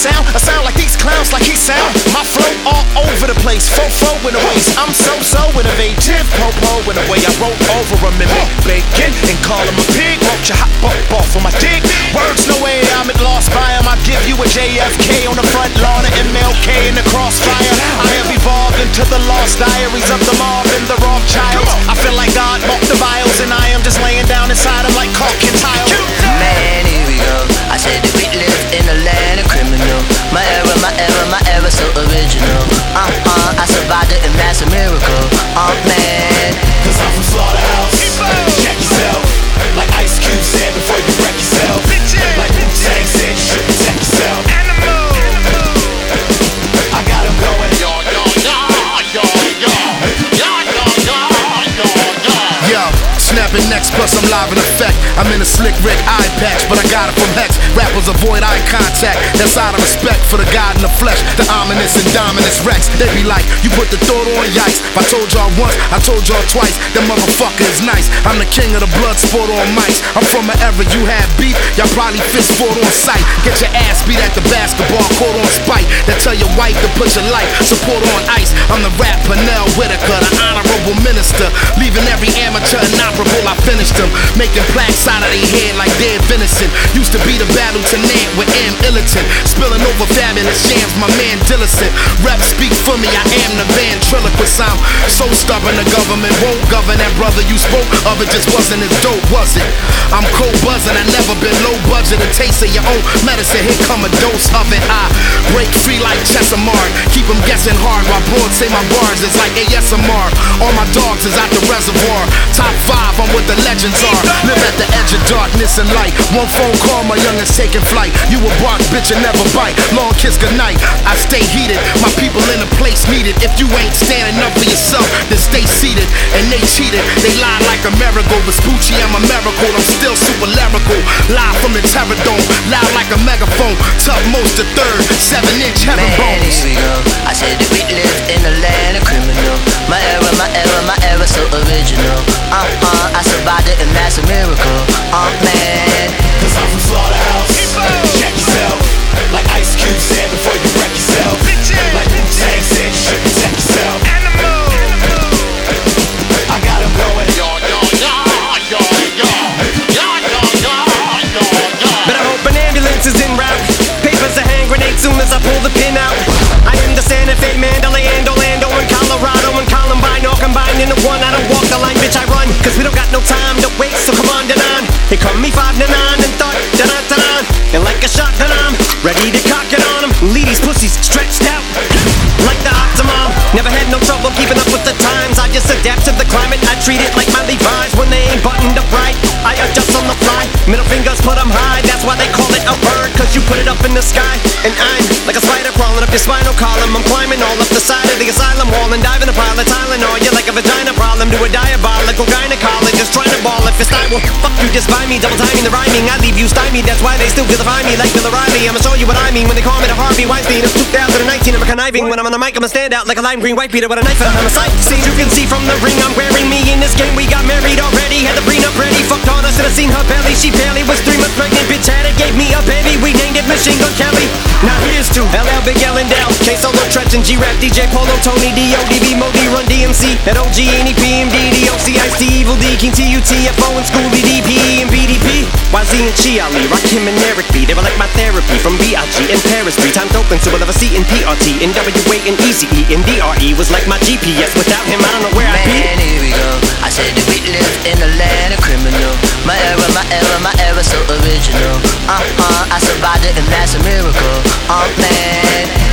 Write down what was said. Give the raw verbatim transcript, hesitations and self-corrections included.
sound? I sound like these clowns, like he sound. My flow all over the place, fo-fo in the waist. I'm so-so innovative, po-po in the way I roll over him and make bacon and call him a pig. Won't you hop up off of my dick? Words, no way I'm at lost by him. I give you a J F K on the front lawn of M L K in the crossfire. I have evolved into the lost diaries of the mob and the Rothschilds. I feel like God bought the vials and I am just laying down inside him like caulk and tile. Man, here we go. I said that we live in a land of criminal. My era, my era, my era so original. Uh-uh, I survived it and that's a miracle. Oh man, cause I'm from Slaughterhouse. Check yourself, like Ice Cube said before you wreck yourself. Like Wu-Tang said you should protect yourself. I got him going. Yo, yo, yo, yo, yo, yo, yo, yo, yo, yo. Yo, snapping next, plus I'm live in effect. I'm in a slick Rick eye patch, but I got it from Hex. Rappers avoid eye contact, that's out of respect for the God in the flesh, the ominous and dominus Rex. They be like, you put the thought on, yikes. If I told y'all once, I told y'all twice. That motherfucker is nice. I'm the king of the blood sport on mics. I'm from an era you had beef, y'all probably fist fought on sight. Get your ass beat at the basketball court on spite. That tell your wife to put your life support on ice. I'm the rap Pernell Whitaker, the honorable minister, leaving every amateur inoperable. I finished them, making plaques out of their head like dead venison. Used to be the battle tenant with M. Illiton, spilling over fabulous jams, my man Dillicent. Rap speak for me, I am the ventriloquist. I'm so stubborn, the government won't govern. That brother you spoke of, it just wasn't as dope, was it? I'm cold buzzing, I never been low budget. A taste of your own medicine, here come a dose of it. I break free like Chesamard, keep them guessing hard while broads say my bars is like A S M R. All my dogs is out the reservoir, top five, I'm what the legends are. Live at the edge of darkness and light. One phone call, my youngest taking flight. You a bark, bitch, and never bite. Long kiss goodnight. I stay heated, my people in a place needed. If you ain't standing up for yourself, then stay seated. And they cheated, they lied like a miracle. Vespucci, I'm a miracle, I'm still super lyrical. Live from the Terror Dome, loud like a megaphone. Top most the third, seven inch heaven man, bones. here we go. I said that we live in a land of criminal. My era, my era, my era so original. Uh-uh, I survived it and that's a miracle. Oh man, cause I'm from Slaughterhouse. Check yourself, like Ice Cube said before you wreck yourself. Like Wu-Tang said you should protect yourself. I got him going. Yo, yo, yo, yo, yo, yo, yo, yo, yo, yo. But I hope an ambulance is en route. Papers a hand grenade soon as I pull the pin out. I am the Santa Fe, Mandalay, and Orlando, and Colorado, and Columbine, all combined into one. I don't walk the line, bitch, I run. Cause we don't got no time to waste, so come on, da-don. They call me five to nine and thought, da-da-da-da. And like a shotgun, I'm ready to cock it on them. Leave these pussies stretched out like the Optimum. Never had no trouble keeping up with the times. I just adapt to the climate. I treat it like my Levi's when they ain't buttoned up right. I adjust on the fly. Middle fingers put them high. That's why they call it a bird, cause you put it up in the sky. And I'm like a spider crawling up your spinal column. I'm climbing all up the side of the asylum wall and diving a pile of Tylenol. You're like a vagina problem to a diabolical gynecologist trying to ball if it's I will fuck you just by me. Double timing the rhyming. I leave you stymied. That's why they still vilify me like Bill O'Reilly. I'ma show you what I mean when they call me the Harvey Weinstein of two thousand nineteen. I'm a conniving. When I'm on the mic, I'ma stand out like a lime green white beater with a knife and I'm a sight. See, you can see from the ring I'm wearing me in this game. We got married already, had the prenup ready. Fucked on her, should've seen her belly. She barely was three months pregnant. Bitch had it, gave me a baby. We named it Machine Gun Kelly. Now here's to L L, Big L and Dell, K Solo, Tretch and G Rap, D J Polo, Tony D O, D B, Modi, Run D M C, and O G, N E P, M D, D O C, Ice T, Evil D, King T U T F O, and Schoolie D P E, and B D P, Y Z and Chi Ali, Rakim and Eric B. They were like my therapy from B I G and Paris. Three times open, so we'll have a C in P R T, N W A and E C E, and D R E was like my G P S. Without him, I don't know where I'd be. man, here we go. I said that we live in a land of criminal. My era, my era, my era so original. Uh-uh, I survived it and that's a miracle. Oh man.